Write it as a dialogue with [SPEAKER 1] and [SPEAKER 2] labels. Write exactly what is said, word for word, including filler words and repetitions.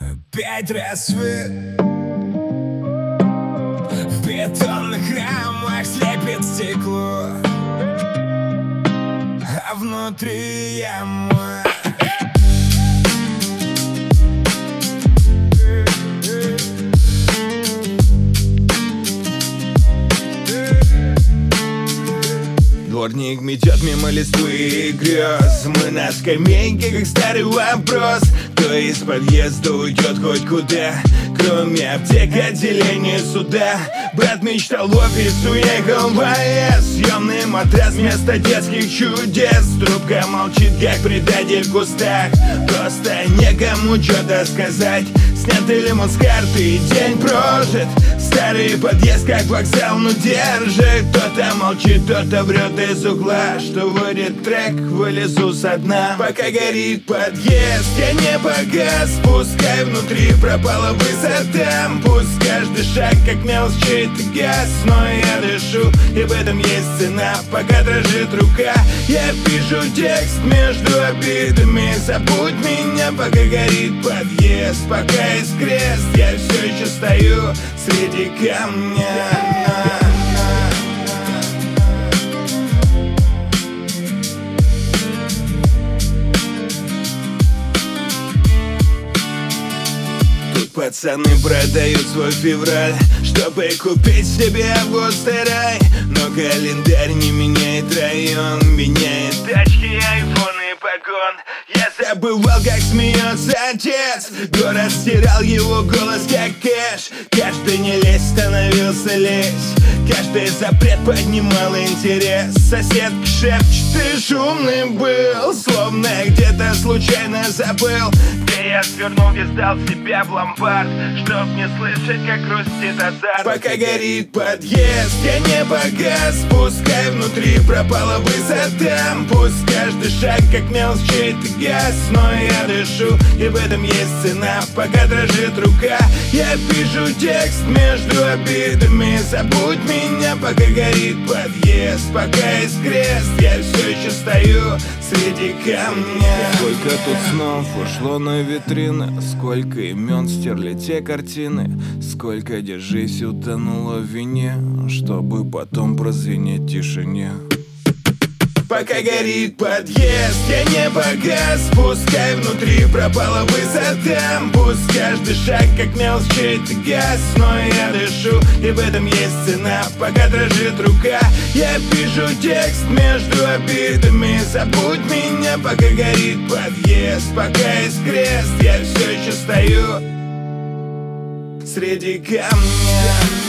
[SPEAKER 1] Опять рассвет, в бетонных рамах слепит стекло, а внутри я мой. Дворник метет мимо листвы и грез. Мы на скамейке, как старый вопрос: кто из подъезда уйдет хоть куда, кроме аптек, отделения суда. Брат мечтал в офис, уехал в АЭС. Съемный матрас вместо детских чудес. Трубка молчит, как предатель в кустах. Просто некому что-то сказать. Снятый лимон с карты, день прожит. Старый подъезд, как вокзал, но держит. Кто-то молчит, кто-то врет из угла, что вырит трек, вылезу со дна. Пока горит подъезд, я не погас. Пускай внутри пропала высота. Пусть каждый шаг, как мелочь, чей-то газ. Но я дышу, и в этом есть цена. Пока дрожит рука, я пишу текст между обидами. Забудь меня, пока горит подъезд. Пока есть крест, я все еще стою среди камня. Тут пацаны продают свой февраль, чтобы купить себе август и рай. Но календарь не меняет район, меняет тачки, айфон и погон. Я забывал, как смеется отец. Город стирал его голос, как кэш. Каждый не лезь становился лезь. Каждый запрет поднимал интерес. Соседка шепчет: ты шумный был, словно где-то случайно забыл, где я свернул и сдал себя в ломбард, чтоб не слышать, как грустит азарт. Пока горит подъезд, я не погас. Пускай внутри пропала высота. Пусть каждый шаг, как мелочь, чей-то газ. Но я дышу, и в этом есть цена. Пока дрожит рука, я пишу текст между обидами. Забудь меня, пока горит подъезд. Пока есть крест, я все еще стою среди камня.
[SPEAKER 2] Сколько тут снов ушло на витрины, сколько имен стерли те картины, сколько, держись, утонуло в вине, чтобы потом прозвенеть в тишине.
[SPEAKER 1] Пока горит подъезд, я не погас. Пускай внутри пропала высота. Пусть каждый шаг, как мелочь, чей-то газ. Но я дышу, и в этом есть цена. Пока дрожит рука, я пишу текст между обидами. Забудь меня, пока горит подъезд. Пока есть крест, я все еще стою среди камня.